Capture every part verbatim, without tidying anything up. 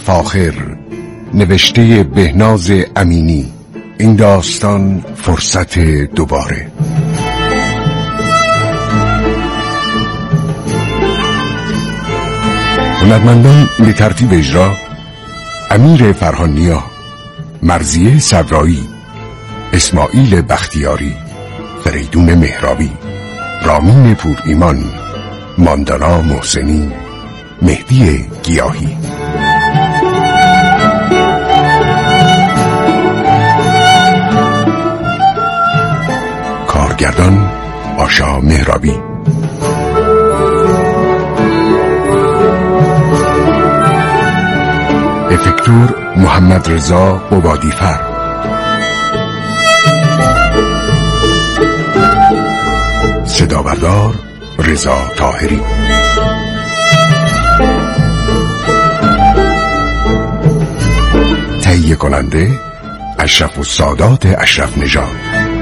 فاخر، نوشته بهناز امینی. این داستان فرصت دوباره. هنرمندان به ترتیب اجرا: امیر فرهانیا، مرضیه صبرایی، اسماعیل بختیاری، فریدون مهرابی، رامین پور ایمان، ماندانا محسنی، مهدی گیاهی. کارگردان آشا مهرابی. افکتور محمد رضا قبادیفر. صدابردار رضا طاهری. تهیه کننده اشرف السادات اشرف نژاد.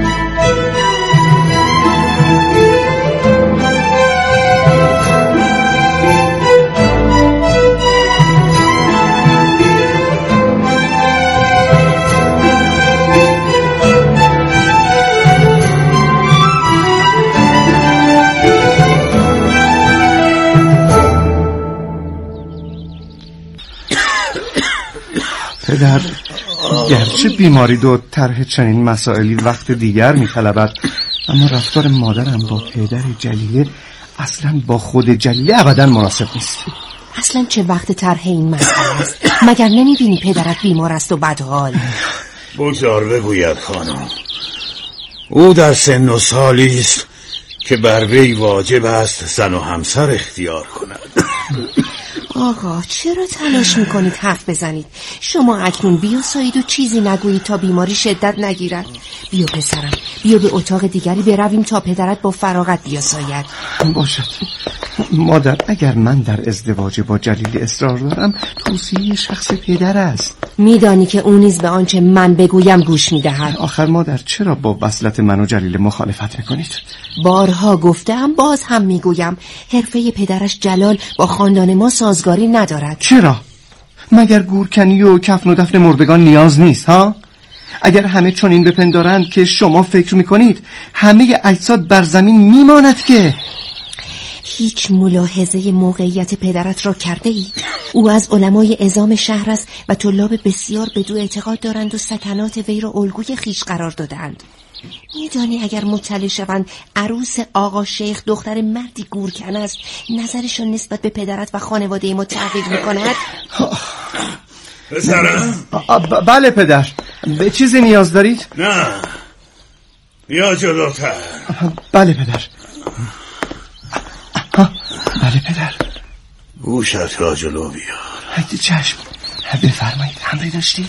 پدر، گرچه بیماری دو طرح چنین مسائلی وقت دیگر می‌طلبد، اما رفتار مادرم با پدر جلیله اصلا با خود جلیله ابدا مناسب نیست. اصلا چه وقت طرح این مسئله است؟ مگر نمی‌بینی پدرت بیمار است و بدحال؟ بگذار بگوید خانم. او در سن و سالی است که بر وی واجب است زن و همسر اختیار کند. آقا چرا تلاش میکنید حرف بزنید؟ شما اکنون بیاسایید و چیزی نگویید تا بیماری شدت نگیرد. بیا پسرم، بیا به اتاق دیگری برویم تا پدرت با فراغت بیاساید. باشد مادر، اگر من در ازدواج با جلیل اصرار دارم توصیه شخص پدر است. میدانی که اون نیز به آنچه من بگویم گوش میدهد. آخر مادر چرا با وصلت من و جلیل مخالفت میکنید؟ بارها گفتم، باز هم میگویم، حرفه پدرش جلال با خاندان ما سازگاری ندارد. چرا؟ مگر گورکنی و کفن و دفن مردگان نیاز نیست ها؟ اگر همه چنین بپندارند که شما فکر میکنید، همه اجساد بر زمین میماند که. هیچ ملاحظه موقعیت پدرت را کرده ای؟ او از علمای عظام شهر است و طلاب بسیار به دو اعتقاد دارند و سکنات وی را الگوی خیش قرار دادند. میدانی اگر مطلع شوند عروس آقا شیخ دختر مردی گورکن است، نظرشون نسبت به پدرت و خانواده ما تغییر میکند؟ پسرم. بله پدر، به چیزی نیاز دارید؟ نه، بیا جلوتر. بله پدر. بله پدر. گوشت را جلو بیار. چشم. بفرمایید، امری داشتید؟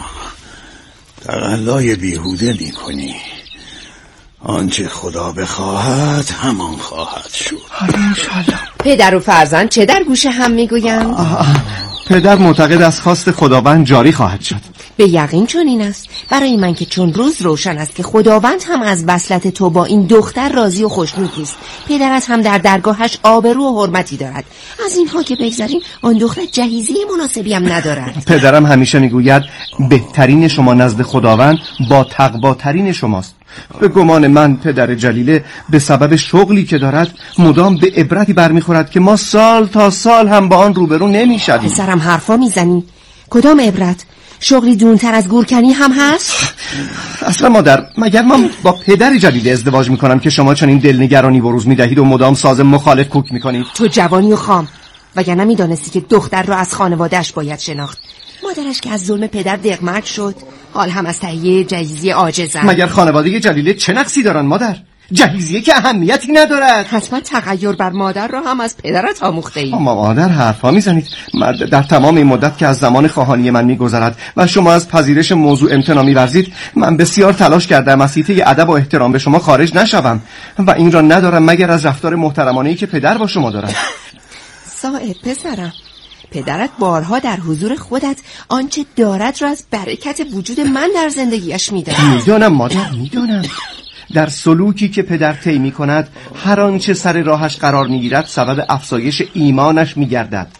تقلای بیهوده می کنی. آنچه خدا بخواهد همان خواهد شد. انشالله. پدر و فرزند چه در گوش هم میگویند؟ پدر معتقد از خواست خداوند جاری خواهد شد. به یقین چنین است. برای من که چون روز روشن است که خداوند هم از وصلت تو با این دختر راضی و خوشنود نیست. پدرت هم در درگاهش آبرو و حرمتی دارد. از اینها که بگذاریم، آن دختر جهیزی مناسبی هم ندارد. پدرم همیشه میگوید بهترین شما نزد خداوند با تقواترین شماست. به گمان من پدر جلیله به سبب شغلی که دارد مدام به عبرتی برمیخورد که ما سال تا سال هم با آن روبرو نمیشدیم. پسرم حرفا میزنی؟ کدام عبرت؟ شغلی دونتر از گورکنی هم هست؟ اصلا مادر، مگر من با پدر جلیله ازدواج میکنم که شما چنین دلنگرانی بروز میدهید و مدام ساز مخالف کوک میکنید؟ تو جوانی و خام، وگرنه میدانستی که دختر را از خانوادهش باید شناخت. مادرش که از ظلم پدر دغمرد شد، حال هم از تهیه جهیزیه عاجزند. مگر خانواده جلیله چه نقصی دارن مادر؟ جهیزیه که اهمیتی ندارد. حتما تغییر بر مادر را هم از پدرت آموخته ای. اما مادر حرفا میزنید. در تمام این مدت که از زمان خواهانی من میگذرد و شما از پذیرش موضوع امتناع می‌ورزید، من بسیار تلاش کردم از حیطه ادب و احترام به شما خارج نشوم و این را ندارم مگر از رفتار محترمانه‌ای که پدر با شما دارد. صاحب پسرم، پدرت بارها در حضور خودت آنچه دارد را از برکت وجود من در زندگیش میدهد. میدانم مادر، میدانم. در سلوکی که پدر طی می‌کند هر آنچه سر راهش قرار می‌گیرد سبب افزایش ایمانش می‌گردد.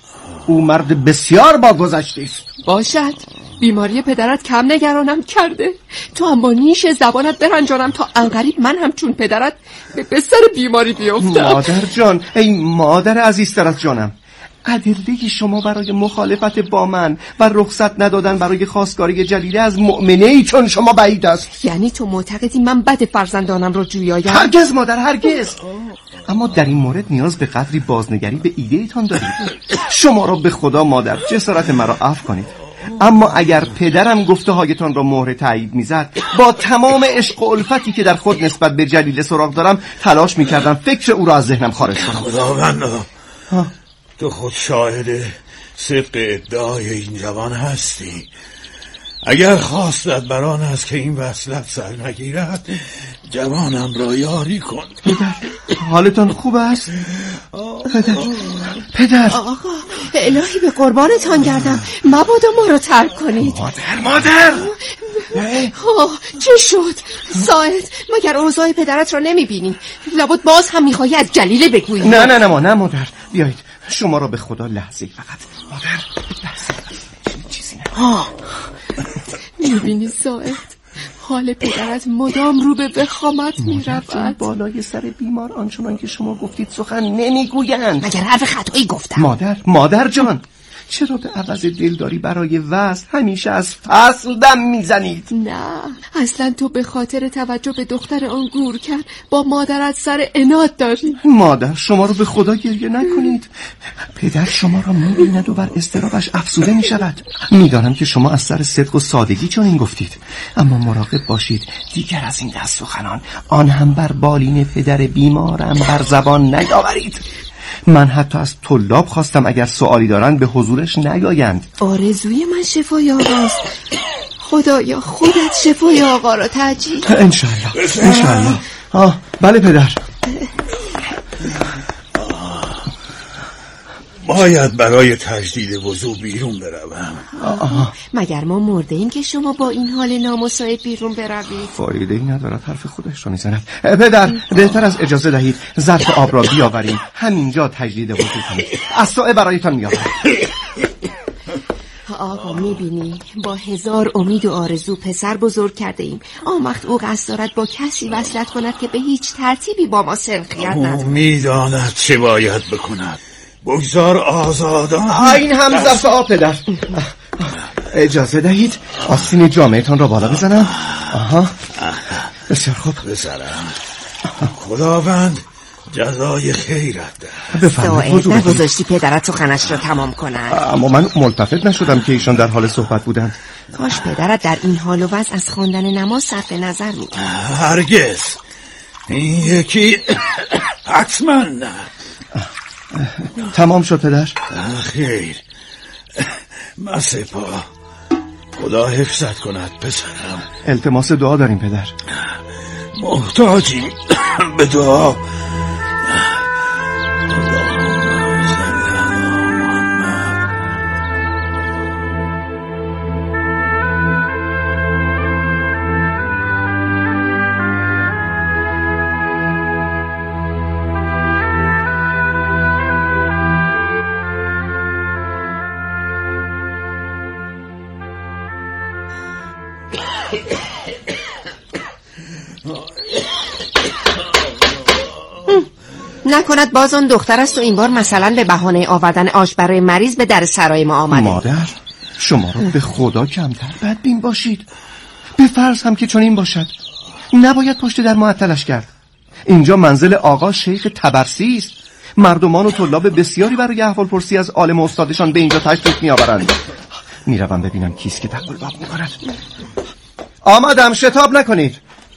او مرد بسیار با گذشته است. باشد، بیماری پدرت کم نگرانم کرده. تو اما نیش زبانت برنجانم تا انقریب من هم چون پدرت به سر بیماری بیفتم. مادر جان، ای مادر عزیزتر از جانم، ادله شما برای مخالفت با من و رخصت ندادن برای خواستگاری جلیله از مؤمنه ای چون شما بعید است. یعنی تو معتقدی من بد فرزندانم رو جویایم؟ هرگز مادر، هرگز. اما در این مورد نیاز به قدری بازنگری به ایده ایتان دارید. شما را به خدا مادر جسارت مرا عفو کنید، اما اگر پدرم گفته هایتان را مهر تایید میزد، با تمام عشق و الفتی که در خود نسبت به جلیله سراغ دارم تلاش میکردم فکر او را از ذهنم خارج کنم. خداوندا، تو خود شاهد صدق ادعای این جوان هستی. اگر خواستت بران است که این وصلت سر نگیرد، جوانم را یاری کن. پدر، حالتان خوب است؟ پدر پدر آقا، الهی به قربانتان گردم، مبادا ما رو ترک کنید. مادر مادر آه، چه شد؟ ساعد، مگر اوضاع پدرت را نمیبینی؟ لابد باز هم میخوایی از جلیله بگویی. نه نه نه ما نه مادر، بیایید شما را به خدا لحظه فقط. مادر لحظه چیزی نه. آه، میبینی ساعد، حال پدرت مدام رو به وخامت میرود. بالای سر بیمار آنچنان که شما گفتید سخن نمیگویند. مگر حرف خطایی گفتم؟ مادر مادر جان، چرا به عوض دلداری برای وصل همیشه از فصل دم میزنید؟ نه، اصلا تو به خاطر توجه به دختر آن گورکر با مادرت سر عناد داری. مادر شما رو به خدا گریه نکنید. پدر شما را میبیند و بر اضطرابش افسوده میشود. میدانم که شما از سر صدق و سادگی چون این گفتید، اما مراقب باشید دیگر از این دست سخنان، آن هم بر بالین پدر بیمارم بر زبان نیاورید. من حتی از طلاب خواستم اگر سوالی دارند به حضورش نیایند. آرزوی من شفای آقاست. خدایا خودت شفای آقا را تعجیل. انشالله انشالله. آه بله پدر. باید برای تجدید وضو بیرون بروم. مگر ما مرده این که شما با این حال نامساعد بیرون بروید؟ فایده ای ندارد حرف خودش را میزند. پدر بهتر از اجازه دهید ظرف آب را بیاوریم، همینجا تجدید وضو کنید. عصا برایتان میآورم. آقا میبینی با هزار امید و آرزو پسر بزرگ کرده ایم. آن وقت او قصد دارد با کسی وصلت کند که به هیچ ترتیبی با ما سرخیت ندارد. میداند چه باید بکند. بگذار آزادان. این هم ظرف آب پدر. اجازه دهید آستین جامعتان را بالا بزنم. آها بسیار خوب. بسرم. خداوند جزای خیرت ده. ساعد نگذاشتی پدرت سخنش را تمام کند. اما من ملتفت نشدم که ایشان در حال صحبت بودند. کاش پدرت در این حال و وضع از خواندن نماز صرف نظر می‌کرد. هرگز. این یکی حتما نه. تمام شد پدر؟ خیر، مسپا. خدا حفظت کند پسرم. التماس دعا داریم پدر. محتاجیم به دعا. نکند باز اون دختر است و این بار مثلا به بهانه آوردن آش برای مریض به در سرای ما آمده. مادر شما رو به خدا کمتر بدبین باشید. به فرض هم که چون این باشد، نباید پشت در معطلش کرد. اینجا منزل آقا شیخ تبرسی است. مردمان و طلاب بسیاری برای احوالپرسی از عالم و استادشان به اینجا تشریف میآورند. میروم ببینم کیست که دقل باب میکند. آمدم، شتاب نکنید.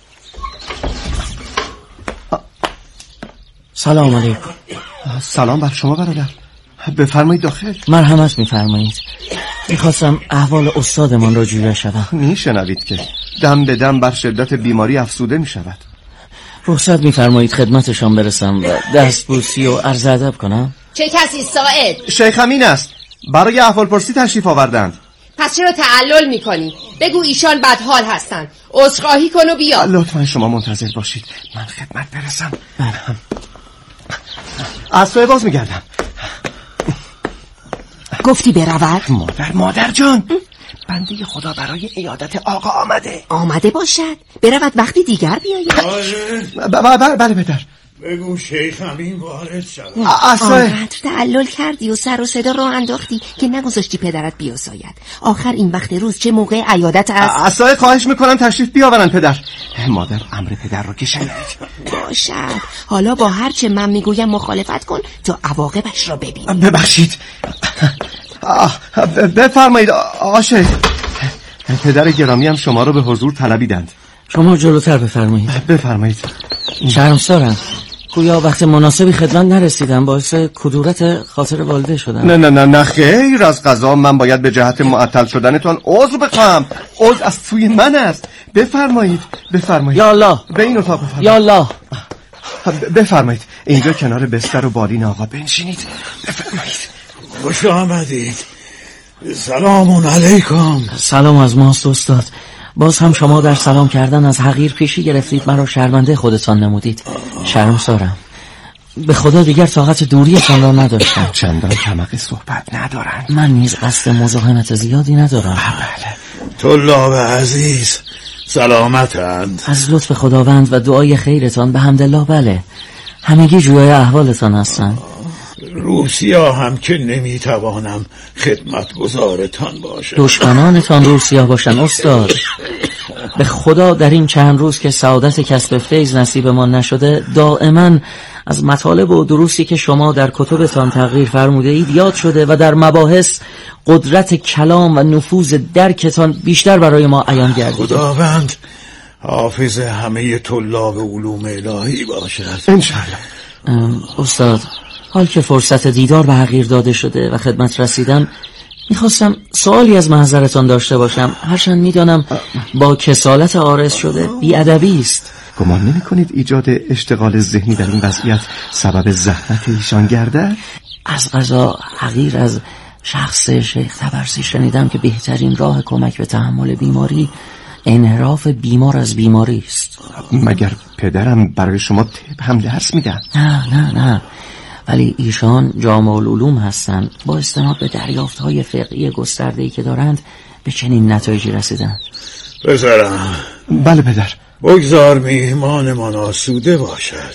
سلام علیکم. سلام بر شما برادر. بفرمایید داخل. مرحمت میفرمایید. میخواستم احوال استادمان را جویا شدم. میشنوید که دم به دم بر شدت بیماری افسوده میشود. رخصت میفرمایید خدمتشان برسم و دستبوسی و عرض ادب کنم؟ چه کسی ساعد؟ شیخ امین است. برای احوالپرسی تشریف آوردند. پس چرا تعلل میکنی؟ بگو ایشان بدحال هستند. عذرخواهی کن و بیا. لطفا شما منتظر باشید، من خدمت برسم. از توی باز میگردم. گفتی برود؟ مادر مادر جان، بنده خدا برای عیادت آقا آمده. آمده باشد، برود وقتی دیگر بیاید. بله بله پدر. بگو شیخ همین وارد شد. آنقدر تعلل کردی و سر و صدا راه انداختی که نگذاشتی پدرت بیاساید. آخر این وقت روز چه موقع عیادت است؟ عصای خواهش میکنم تشریف بیاورن پدر. مادر امر پدر رو که شنید. باشد، حالا با هر چه من میگویم مخالفت کن تا عواقبش را ببین. ببخشید. بفرمایید آقا شیخ. پدر گرامی هم شما رو به حضور طلبیدند. شما جلوتر بفرمایید. بفرمایید. شرمسارم، گویا وقت مناسبی خدمت نرسیدم، باعث کدورت خاطر والده شدم. نه نه نه نه خیر از قضا من باید به جهت معطل شدنتان عذر بخواهم. عذر از سوی من است. بفرمایید بفرمایید. یا الله. به این اتاق بفرمایید. یا الله. بفرمایید اینجا کنار بستر و بالین آقا بنشینید. بفرمایید. خوش آمدید. سلام علیکم. سلام از ماست استاد. باز هم شما در سلام کردن از حقیر پیشی گرفتید، مرا شرمنده خودتان نمودید. شرمسارم، به خدا دیگر طاقت دوریتان را نداشتم. چندان طمع صحبت ندارند. من نیز قصد مزاحمت زیادی ندارم. بله. طلاب عزیز سلامتند. از لطف خداوند و دعای خیرتان به حمدالله بله، همگی جویای احوالتان هستند. روسیا هم که نمیتوانم خدمتگزارتان باشم. دشمنانتان روسیا باشن استاد. به خدا در این چند روز که سعادت کسب فیض نصیب ما نشده، دائما از مطالب و دروسی که شما در کتبتان تغییر فرموده اید یاد شده و در مباحث قدرت کلام و نفوذ درکتان بیشتر برای ما عیان گردیده. خداوند حافظ همه طلاب علوم الهی باشد انشاءالله. استاد، حال که فرصت دیدار به حقیر داده شده و خدمت رسیدم، میخواستم سوالی از محضرتان داشته باشم، هرچند میدانم با کسالت عارض شده بی‌ادبی است. گمان نمی کنید ایجاد اشتغال ذهنی در این وضعیت سبب زحمت ایشان گردد؟ از قضا حقیر از شخص شیخ طبرسی شنیدم که بهترین راه کمک به تحمل بیماری انحراف بیمار از بیماری است. مگر پدرم برای شما طب هم درس میدن؟ نه نه نه، ولی ایشان جامع العلوم هستند، با استناد به دریافت‌های فقهی گسترده‌ای که دارند به چنین نتایجی رسیدند. پسرم. بله پدر. بگذار میهمانمان آسوده باشد.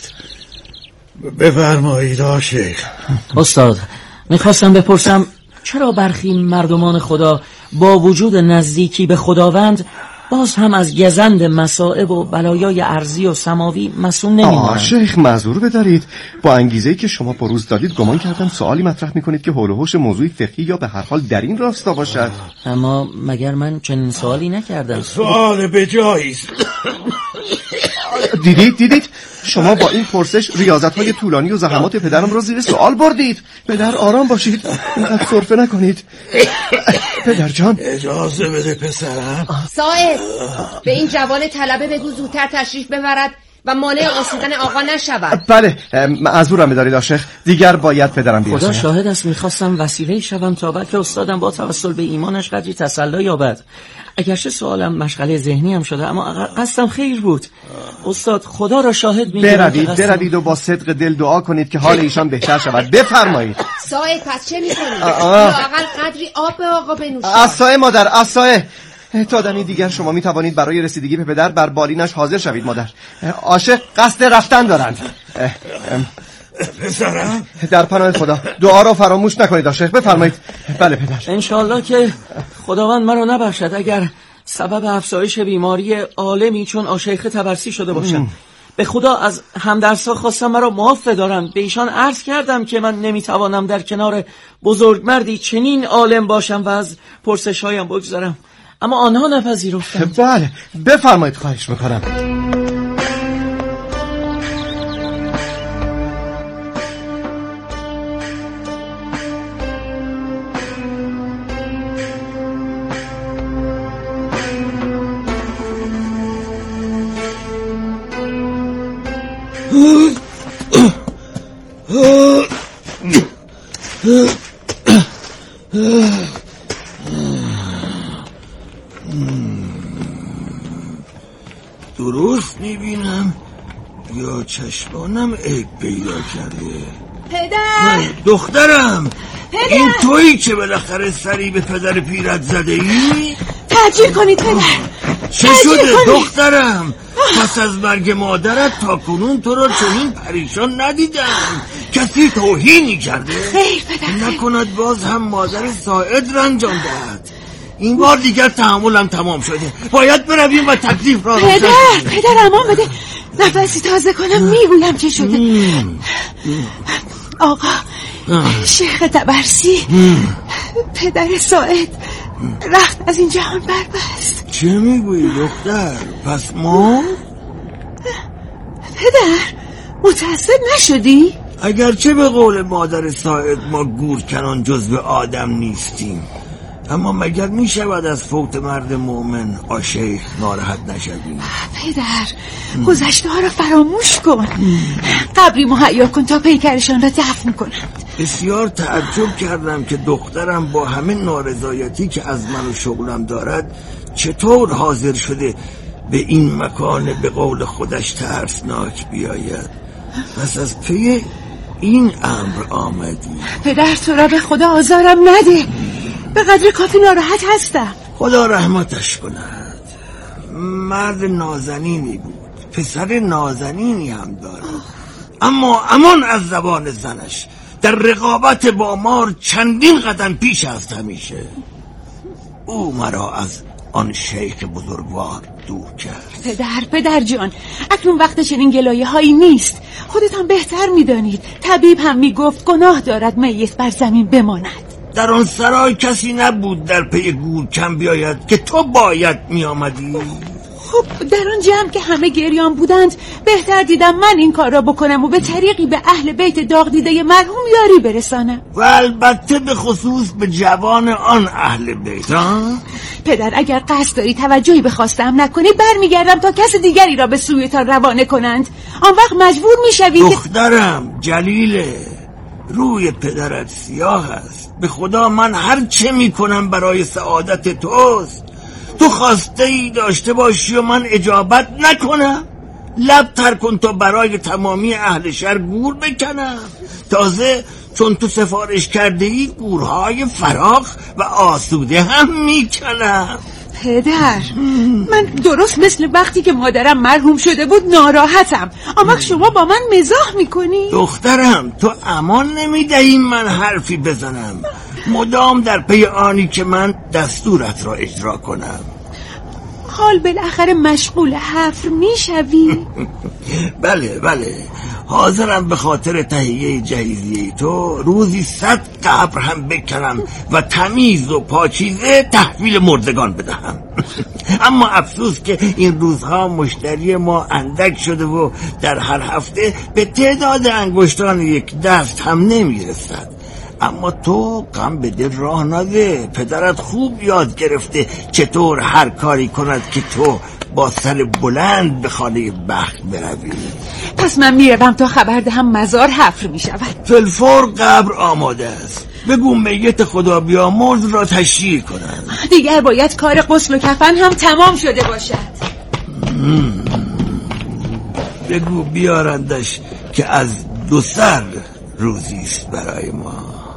بفرمایید آقا شیخ. استاد، میخواستم بپرسم چرا برخی مردمان خدا با وجود نزدیکی به خداوند باز هم از گزند مصائب و بلایای ارضی و سماوی مسئول نمی‌مانند؟ آه شیخ معذور بدارید، با انگیزه‌ای که شما بروز دادید گمان کردم سوالی مطرح می‌کنید که حول و حوش موضوعی فقهی یا به هر حال در این راستا باشد. اما مگر من چنین سوالی نکردم؟ سوال به جاییست. دیدید دیدید شما با این پرسش ریاضت‌های طولانی و زحمات پدرم رو زیر سوال بردید. پدر آرام باشید، اینقدر سرفه نکنید. پدر جان اجازه بده پسرم. صاحب به این جوان طلبه بگو زودتر تشریف ببرد و مانع آسودن آقا نشود. بله معذورم بدارید آقا شیخ، دیگر باید پدرم بیاید. خدا شاهد است میخواستم وسیله شوم تا بلکه استادم با توسل به ایمانش قدری تسلی یابد. اگرچه سوالم مشغله ذهنی هم شده اما قصدم خیر بود. استاد خدا را شاهد میگیرم. بروید بروید و با صدق دل دعا کنید که حال ایشان بهتر شود. بفرمایید. صاحب پس چه میکنید؟ لااقل قدری آب به آقا بنوشید. عصای مادر عصای. تا دمی دیگر شما می توانید برای رسیدگی به پدر بر بالینش حاضر شوید مادر. عاشق قصد رفتن دارند. پسرم در پناه خدا دعا را فراموش نکنید عاشق. بفرمایید. بله پدر. انشالله که خداوند مرا نبخشد اگر سبب افزایش بیماری عالمی چون آشیخ طبرسی شده باشم. به خدا از همدرسا خواستم مرا معاف دارم. به ایشان عرض کردم که من نمیتوانم در کنار بزرگمردی چنین عالم باشم و از پرسش‌هایم بگذارم، اما آنها نپذیرفتند. بله بفرمایید خواهش میکنم. درست میبینم یا چشمانم عیب پیدا کرده؟ پدر دخترم این تویی که بالاخره سری به پدر پیرت زده ای؟ ترجیح کنید پدر. چه شده دخترم؟ پس از مرگ مادرت تا کنون تو را چنین پریشان ندیدم. کسی توهینی کرده؟ خیر پدر. نکند باز هم مادر ساعد رنجان دهد. این بار دیگر تحملم تمام شده. باید برویم و تکلیف را پدر پدر امان بده، نفسی تازه کنم. میگویم چه شده. آقا شیخ تبرسی، پدر ساعد رخت از این جهان بربست. چه میگویی دختر؟ پس ما؟ پدر متأسف نشدی؟ اگرچه به قول مادر ساعد ما گورکنان جزو آدم نیستیم، اما مگر می شود از فوت مرد مؤمن آشیخ ناراحت نشویم؟ پدر گذشته ها را فراموش کن. قبری مهیا کن تا پیکرشان را دفن کنند. بسیار تعجب کردم که دخترم با همه نارضایتی که از من و شغلم دارد چطور حاضر شده به این مکان به قول خودش ترسناک بیاید. پس از پی این امر آمدی. پدر تو را به خدا آزارم نده، به قدر کافی ناراحت هستم. خدا رحمتش کند. مرد نازنینی بود، پسر نازنینی هم دارد، اما امان از زبان زنش. در رقابت با مار چندین قدم پیش است همیشه. او مرا از آن شیخ بزرگوار دور کرد. پدر پدر جان، اکنون وقت چنین گلایه هایی نیست. خودتان بهتر میدانید. طبیب هم میگفت گناه دارد میت بر زمین بماند. در آن سرای کسی نبود در پی گورکن بیاید که تو باید می آمدی. خب در آن جمع که همه گریان بودند بهتر دیدم من این کار را بکنم و به طریقی به اهل بیت داغ دیده مرحوم یاری برسانم. و البته به خصوص به جوان آن اهل بیت. پدر اگر قصد داری توجهی به خواستم نکنی برمیگردم تا کس دیگری را به سویتان روانه کنند. آن وقت مجبور میشوی. دخترم جلیله، روی پدرت سیاه است. به خدا من هر چه میکنم برای سعادت توست. تو خواسته ای داشته باشی و من اجابت نکنم؟ لب تر کن تا برای تمامی اهل شهر گور بکنم. تازه چون تو سفارش کرده ای گورهای فراخ و آسوده هم میکنم. پدر من درست مثل وقتی که مادرم مرحوم شده بود ناراحتم، اما شما با من مزاح میکنی؟ دخترم تو امان نمیدهی من حرفی بزنم، مدام در پی آنی که من دستورت را اجرا کنم. حال بالاخره مشغول حفر میشوی؟ بله بله، حاضرم به خاطر تهیه جهیزیه تو روزی صد قبر هم بکنم و تمیز و پاکیزه تحویل مردگان بدهم. اما افسوس که این روزها مشتری ما اندک شده و در هر هفته به تعداد انگشتان یک دست هم نمیرسد. اما تو غم به دل راه نده. پدرت خوب یاد گرفته چطور هر کاری کند که تو با سر بلند به خانه بخت بروی. پس من میروم تا خبر دهم مزار حفر میشود. فلفور قبر آماده است. بگو میت خدا بیامرز را تشییع کنند. دیگر باید کار غسل و کفن هم تمام شده باشد. بگو بیارندش که از دو سر روزی است برای ما.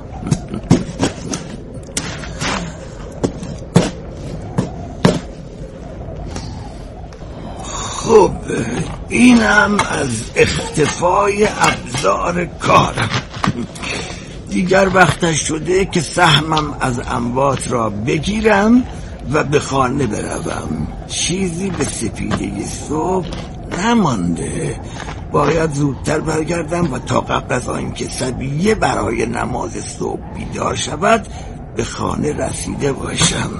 خب اینم از اختفای ابزار کارم. دیگر وقتش شده که سهمم از اموات را بگیرم و به خانه بروم. چیزی به سپیده صبح نمانده. باید زودتر برگردم و تا قبل از آنکه صبیه برای نماز صبح بیدار شود به خانه رسیده باشم.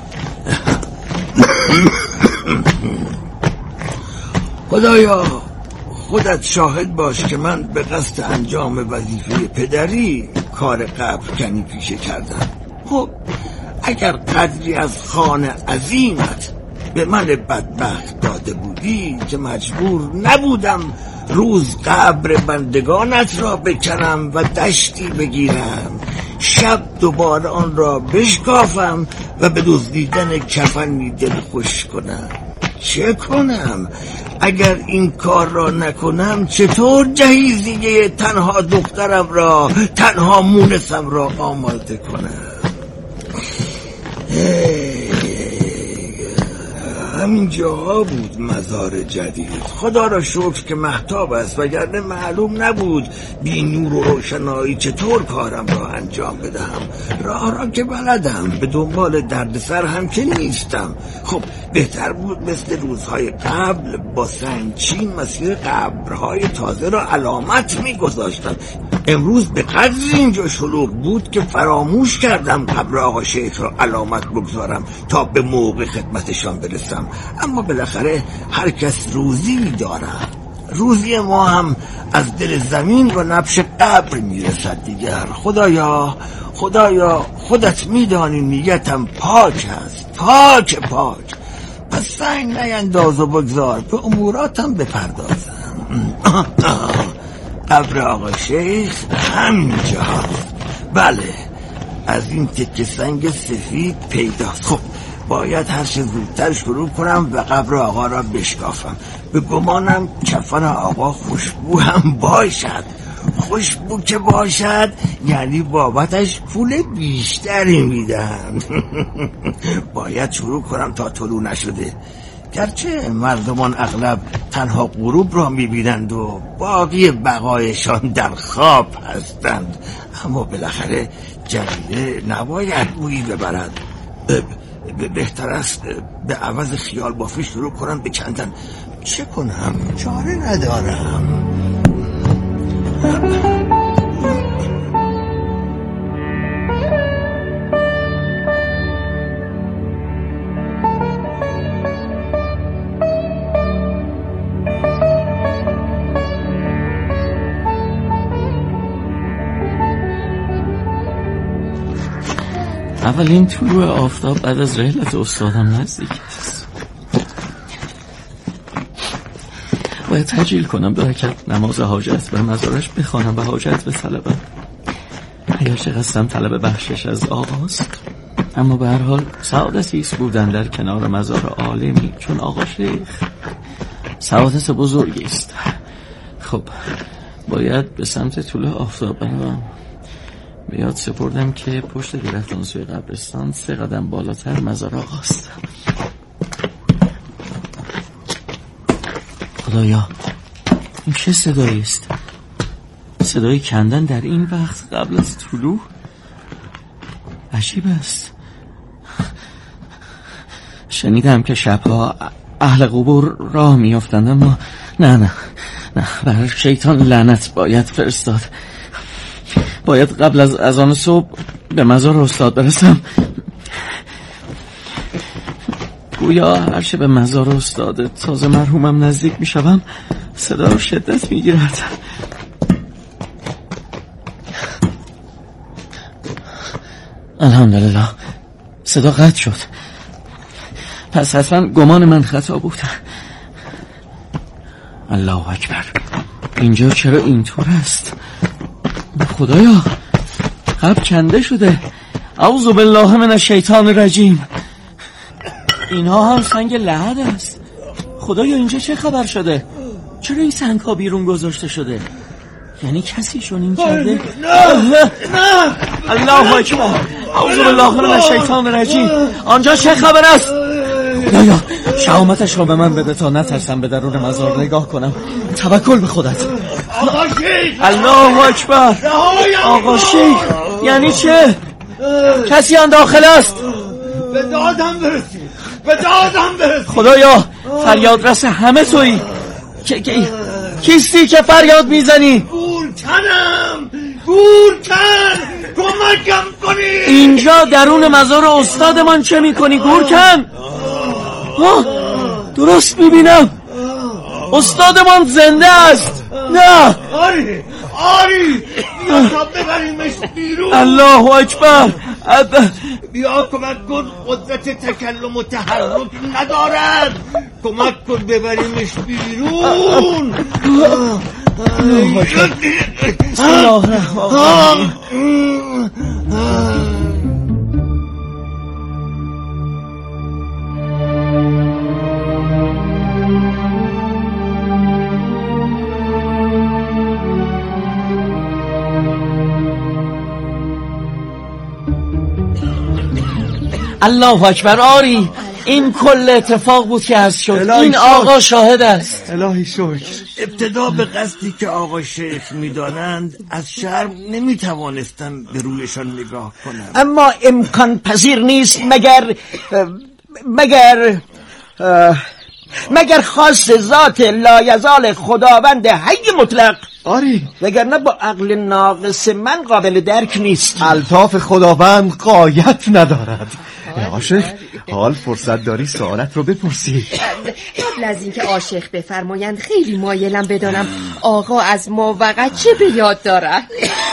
خدایا خودت شاهد باش که من به قصد انجام وظیفه پدری کار قبر کنی پیشه کردم. خب اگر قدری از خان عظیمت به من بدبخت داده بودی که مجبور نبودم روز قبر بندگانت را بکنم و دشتی بگیرم، شب دوباره آن را بشکافم و به دزدیدن کفنی دل خوش کنم، چه کنم؟ اگر این کار را نکنم چطور جهیزیه تنها دخترم را، تنها مونسم را آماده کنم؟ همین جاها بود مزار جدید. خدا را شکر که مهتاب است، وگرنه معلوم نبود بی نور و روشنایی چطور کارم را انجام بدهم. راه را که بلدم، به دنبال دردسر هم که نیستم. خب بهتر بود مثل روزهای قبل با سنگچین مسیر قبرهای تازه را علامت می‌گذاشتم. امروز به قدری اینجا شلوغ بود که فراموش کردم قبر آقا شیخ را علامت بگذارم تا به موقع خدمتشان برسم. اما بالاخره هر کس روزی دارد. روزی ما هم از دل زمین و نبش قبر میرسد دیگر. خدایا خدایا خودت میدانی نیتم پاک است، پاک پاک. پس سنگ نینداز و بگذار به اموراتم بپردازم. قبر آقا شیخ همینجا هست. بله، از این تکه سنگ سفید پیداست. خب باید هر چه زودتر شروع کنم و قبر آقا را بشکافم. به گمانم کفن آقا خوشبو هم باشد. خوشبو که باشد یعنی بابتش پول بیشتری میدن. باید شروع کنم تا طلوع نشده. گرچه مردمان اغلب تنها غروب را میبینند و باقی بقایشان در خواب هستند، اما بالاخره جریده نباید بویی ببرد. بهتر است به عوض خیال بافی شروع کنم به کندن. چه کنم؟ چاره ندارم. اولین طلوع آفتاب بعد از رحلت استادم نزدیک است. باید تجلیل کنم دو رکعت نماز حاجت به مزارش بخوانم و حاجت به طلبم. اگرچه قصدم طلب بخشش از آقاست، اما به هر حال سعادتی است بودن در کنار مزار عالمی چون آقا شیخ. سعادت بزرگی است. خب باید به سمت طلوع آفتاب بروم. به یاد سپردم که پشت درختان سوی قبرستان سه قدم بالاتر مزار آقاست. خدایا این چه صدایی است؟ صدای کندن در این وقت قبل از طلوع؟ عجیب است. شنیدم که شبها اهل قبور راه میافتند، اما نه نه نه بر شیطان لعنت باید فرستاد. باید قبل از اذان صبح به مزار استاد برسم. گویا هرچه به مزار استاد تازه مرحومم نزدیک می شوم صدا رو شدت می گیرد. الحمدلله صدا قطع شد. پس حتما گمان من خطا بود. الله اکبر، اینجا چرا اینطور است؟ خدایا قبر کنده شده. اعوذ بالله من الشیطان الرجیم. اینها هم سنگ لحد است. خدایا اینجا چه خبر شده؟ چرا این سنگ ها بیرون گذاشته شده؟ یعنی کسی شونین کرده؟ نه نه الله اکبر، اعوذ بالله من الشیطان الرجیم. آنجا چه خبر است؟ خدایا شهامتش را به من بده تا نترسم به درون مزار نگاه کنم. توکل به خودت. آقا شیخ، الله اکبر. آقا شیخ یعنی چه؟ کسی آن داخل است؟ به دادم برسید، به دادم برسید. خدایا فریاد رس همه تویی. کیستی که فریاد میزنی؟ گورکنم، گورکن، کمکم کنی. اینجا درون مزار استادمان چه میکنی گورکن؟ درست میبینم استادمان زنده است. نه آری آری، بیا تا ببریمش بیرون. الله اکبر. بیا کمک کن، قدرت تکلم و تحرک ندارد. کمک کن ببریمش بیرون. بسم الله الرحمن الرحیم. الله اکبر. آری این کل اتفاق بود که از شد. این آقا شاهد است. الهی شکر. ابتدا به قصدی که آقا شیخ می‌دانند از شرم نمی‌توانستم به رویشان نگاه کنم، اما امکان پذیر نیست مگر مگر مگر خاص ذات لایزال خداوند حی مطلق. آری وگرنه با عقل ناقص من قابل درک نیست. الطاف خداوند غایت ندارد. عاشق حال فرصت داری سوالت رو بپرسی. قبل از اینکه عاشق بفرمایند خیلی مایلم بدانم آقا از ما وقت چه به یاد دارد.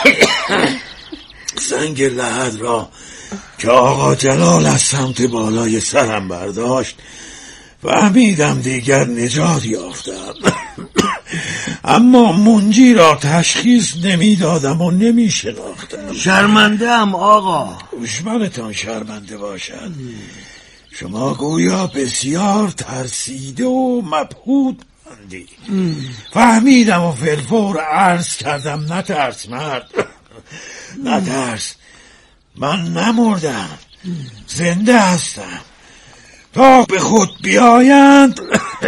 سنگ لحد را که آقا جلال از سمت بالای سرم برداشت فهمیدم دیگر نجات یافتم. اما منجی را تشخیص نمیدادم و نمی شناختم. شرمنده ام آقا. دشمنتان شرمنده باشد. شما گویا بسیار ترسیده و مبهوت ماندی. فهمیدم و فلفور عرض کردم نترس مرد، نترس، من نمردم، زنده هستم. تا به خود بیایند.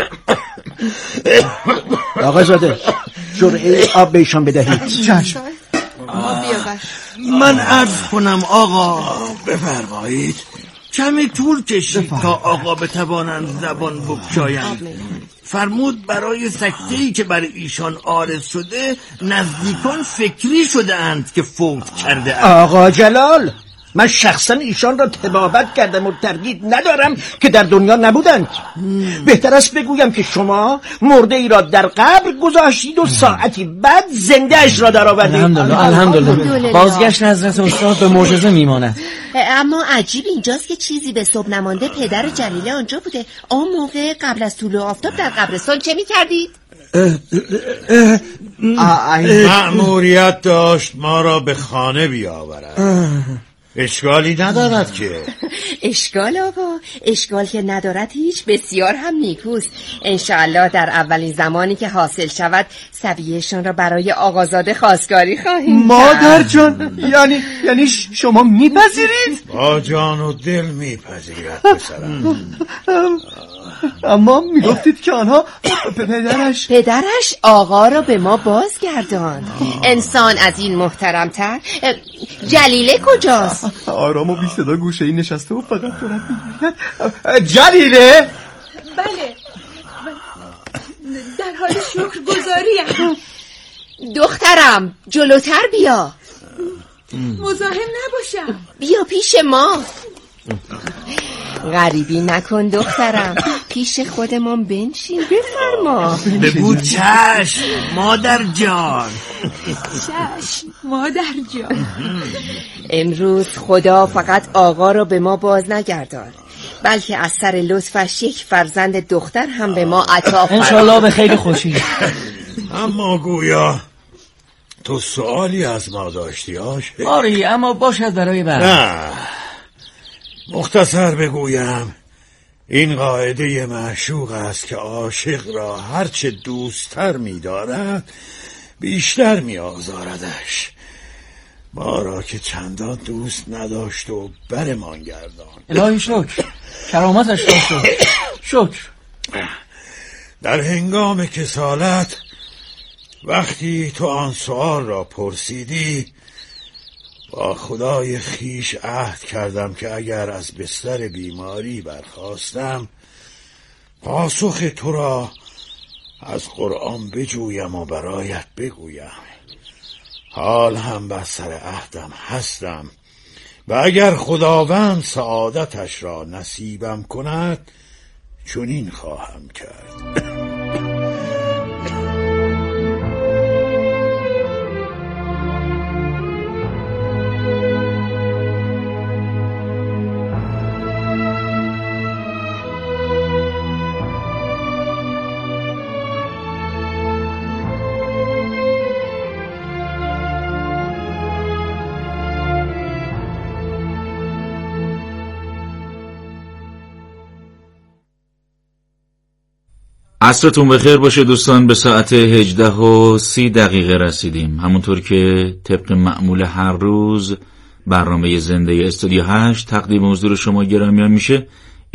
آقا زاده جرعه آب بهشان بدهید. چشم. من عرض کنم آقا. بفرمایید. کمی طول کشید تا آقا بتوانند زبان بگشایند. فرمود برای سکته‌ای که برای ایشان عارض شده نزدیکان فکری شده اند که فوت کرده اند. آقا جلال من شخصا ایشان را تبابت کردم و تردید ندارم که در دنیا نبودند. بهتر است بگویم که شما مرده ای را در قبر گذاشتید و ساعتی بعد زنده اش را در آوردید. الحمدلله الحمدلله. بازگشت حضرت استاد به معجزه میماند. اما عجیب اینجاست که چیزی به صبح نمانده پدر جلیله آنجا بوده. آن موقع قبل از طلوع آفتاب در قبرستان چه میکردید؟ مأموریت داشت ما را به خانه بیاورد. اشکالی ندارد که. اشکال آقا، اشکال که ندارد هیچ، بسیار هم نیکوست. انشاءالله در اولین زمانی که حاصل شود سبیهشان را برای آقازاده خواستگاری خواهیم. مادر جان یعنی یعنی شما میپذیرید؟ با جان و دل میپذیرد پسرم. اما میگفتید که آنها پدرش پدرش آقا را به ما بازگرداند. انسان از این محترمتر. جلیله کجاست؟ آرام و بی صدا گوشه ای نشسته و فقط دارد میگوید جلیله. بله در حال شکر گذاریم. دخترم جلوتر بیا. مزاحم نباشم. بیا پیش ما. غریبی نکن دخترم، پیش خودمان بنشین. بفرما. بگو چشم مادر جان. چشم مادر جان. امروز خدا فقط آقا را به ما باز نگردان، بلکه از سر لطفش یک فرزند دختر هم به ما عطا فرمود. انشالله به خیلی خوشی. اما گویا تو سوالی از ما داشتی عاشق؟ آری اما باشد برای بعد. نه مختصر بگویم این قاعده معشوق است که عاشق را هرچه دوستتر می دارد بیشتر می آزاردش. ما را که چندان دوست نداشت و برمان گردان. الهی شکر، کرامتش را شکر. شکر. در هنگام کسالت وقتی تو آن سؤال را پرسیدی با خدای خیش عهد کردم که اگر از بستر بیماری برخاستم پاسخ تو را از قرآن بجویم و برایت بگویم. حال هم بر سر عهدم هستم و اگر خداوند سعادتش را نصیبم کند چنین خواهم کرد. عصرتون بخیر باشه دوستان. به ساعت هجده و سی دقیقه رسیدیم. همونطور که طبق معمول هر روز برنامه زنده استودیو هشت تقدیم حضور شما گرامیان میشه